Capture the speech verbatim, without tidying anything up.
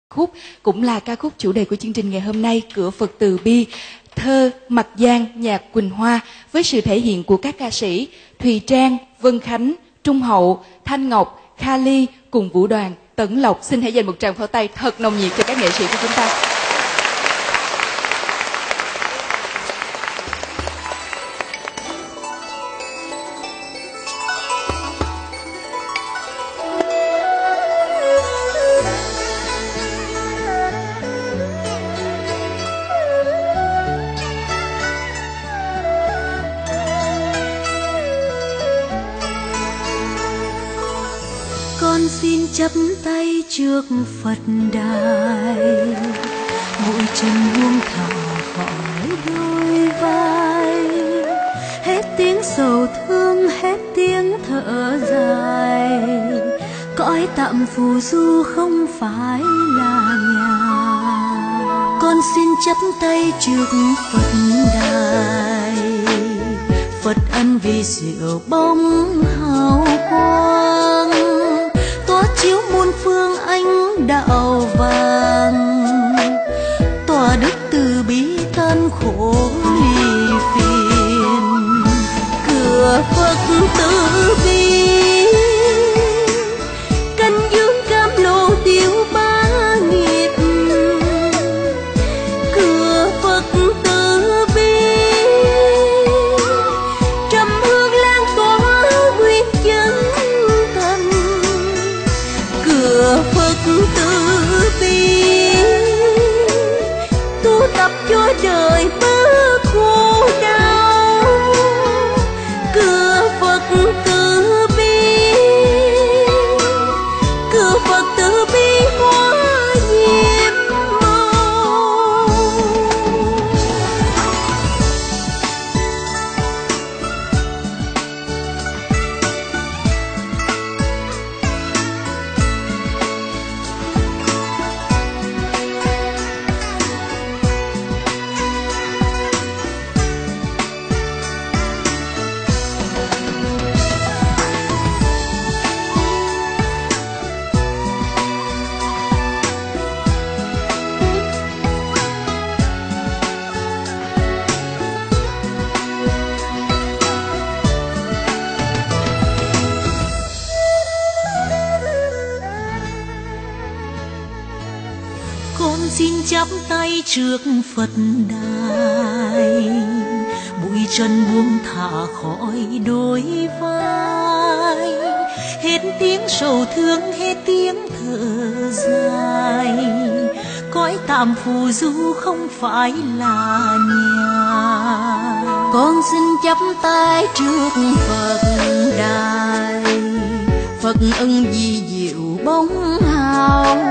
Khúc cũng là ca khúc chủ đề của chương trình ngày hôm nay, Cửa Phật Từ Bi, thơ Mặc Giang, nhạc Quỳnh Hoa, với sự thể hiện của các ca sĩ Thùy Trang, Vân Khánh, Trung Hậu, Thanh Ngọc, Kha Ly cùng vũ đoàn Tấn Lộc. Xin hãy dành một tràng pháo tay thật nồng nhiệt cho các nghệ sĩ của chúng ta. Con xin chắp tay trước Phật đài, mũi chân buông thả khỏi đôi vai, hết tiếng sầu thương, hết tiếng thở dài, cõi tạm phù du không phải là nhà. Con xin chắp tay trước Phật đài, Phật ân vì diệu bóng hào quang, tỏa chiếu muôn phương ánh đạo vàng, tỏa đức từ bi tan khổ ly phiền. Cửa Phật từ bi canh dương cam lồ tiêu ba nghiệp. Cửa Phật từ bi trầm hương lan tỏa nguyên chân thành. Cửa Phật từ bi tu tập cho đời bớt khổ đau. Cửa Phật từ bi, cửa Phật từ bi hóa nhiệm màu. Con xin chắp tay trước Phật đài, bụi trần buông thả khỏi đôi vai, hết tiếng sầu thương, hết tiếng thở dài, cõi tạm phù du không phải là nhà. Con xin chắp tay trước Phật đài, Phật ân vì diệu bóng hào